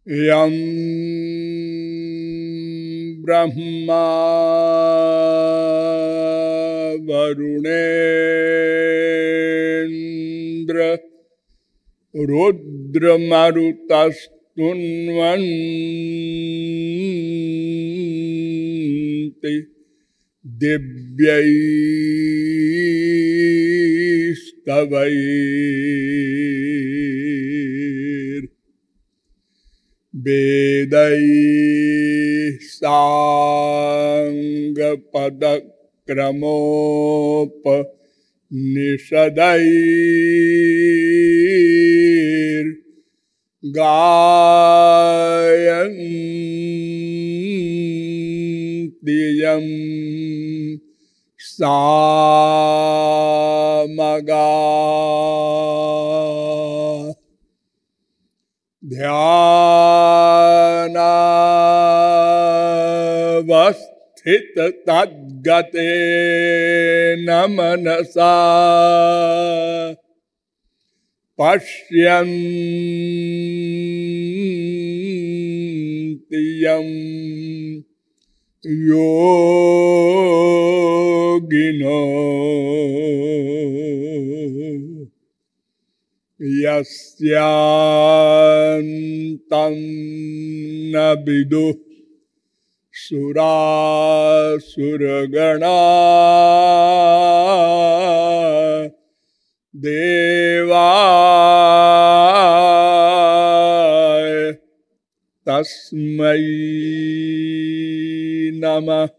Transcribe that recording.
यं ब्रह्मा वरुणेन्द्र रुद्रमरुतस्तुन्वन्ति दिव्यैस्तवैर् वेदैः साङ्गपदक्रमोपनिषदैर्गायन्ति यं सामगाः ध्यानावस्थिततद्गतेन मनसा पश्यन्ति यं योगिनो यस्यान्तं न विदुः सुरासुरगणाः देवाय तस्मै नमः।